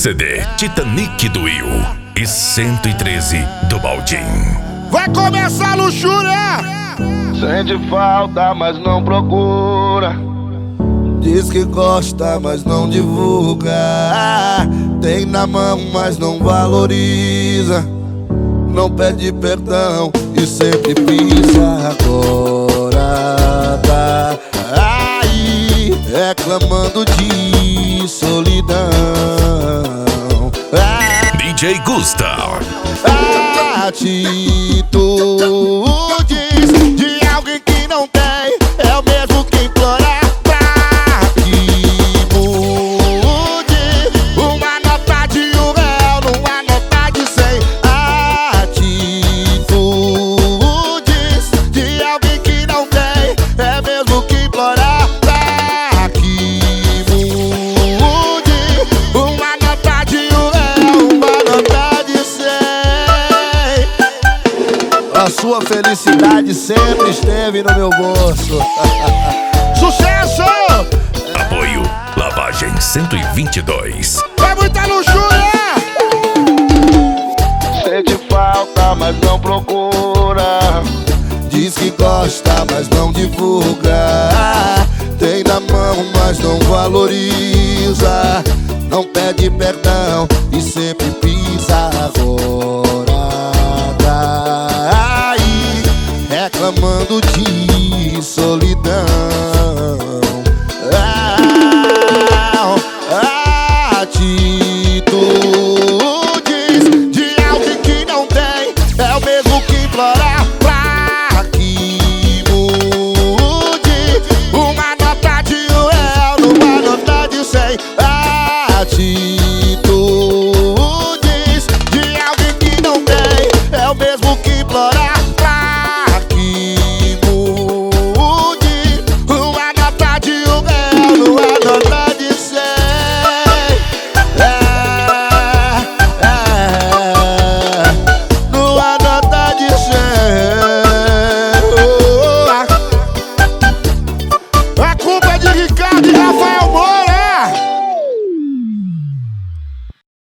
CD Titanic do Will e 113 do Baldin. Vai começar a luxúria! Sente falta, mas não procura. Diz que gosta, mas não divulga. Tem na mão, mas não valoriza. Não pede perdão e sempre pisa. Agora tá aí reclamando de solidão. DJ Gustav. Atitudes de alguém que não tem é o mesmo que implorar pra que mude. Uma nota de R$1 numa nota de 100. Atitudes de alguém que não tem é mesmo que implorar pra que mude. Uma nota de R$1, uma nota de 100. A sua felicidade sempre esteve no meu bolso. Sucesso! Apoio Lavagem 122. É muita luxúria! Sente falta, mas não procura. Diz que gosta, mas não divulga. Tem na mão, mas não valoriza. Não pede perdão